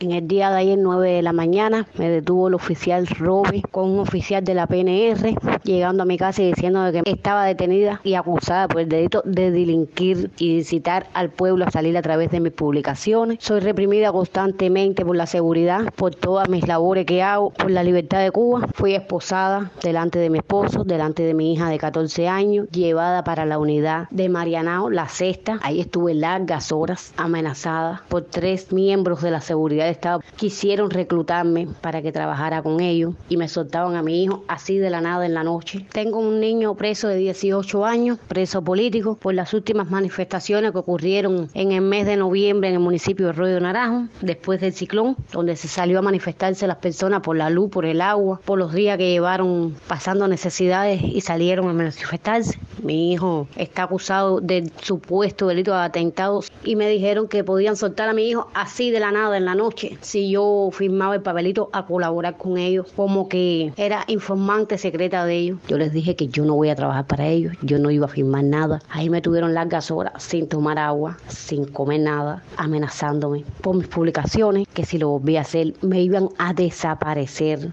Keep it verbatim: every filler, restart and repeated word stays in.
En el día de ayer, nueve de la mañana, me detuvo el oficial Robe con un oficial de la P N R, llegando a mi casa y diciendo que estaba detenida y acusada por el delito de delinquir y incitar al pueblo a salir a través de mis publicaciones. Soy reprimida constantemente por la seguridad, por todas mis labores que hago, por la libertad de Cuba. Fui esposada delante de mi esposo, delante de mi hija de catorce años, llevada para la unidad de Marianao, la sexta. Ahí estuve largas horas amenazada por tres miembros de la seguridad del Estado. Quisieron reclutarme para que trabajara con ellos y me soltaban a mi hijo así de la nada en la noche. Tengo un niño preso de dieciocho años, preso político, por las últimas manifestaciones que ocurrieron en el mes de noviembre en el municipio de Arroyo Naranjo, después del ciclón, donde se salió a manifestarse las personas por la luz, por el agua, por los días que llevaron pasando necesidades y salieron a manifestarse. Mi hijo está acusado del supuesto delito de atentados y me dijeron que podían soltar a mi hijo así de la nada en la noche si yo firmaba el papelito a colaborar con ellos, como que era informante secreta de ellos. Yo les dije que yo no voy a trabajar para ellos, yo no iba a firmar nada. Ahí me tuvieron largas horas sin tomar agua, sin comer nada, amenazándome por mis publicaciones, que si lo volvía a hacer me iban a desaparecer.